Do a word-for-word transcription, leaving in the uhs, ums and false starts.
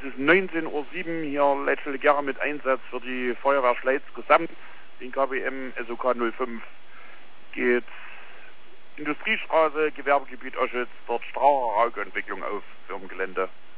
bis neunzehn Uhr sieben hier Leitstelle mit Einsatz für die Feuerwehr Schleiz gesamt. Den K W M S O K null fünf geht Industriestraße, Gewerbegebiet Oschütz, dort Strache Rauchentwicklung auf Firmengelände.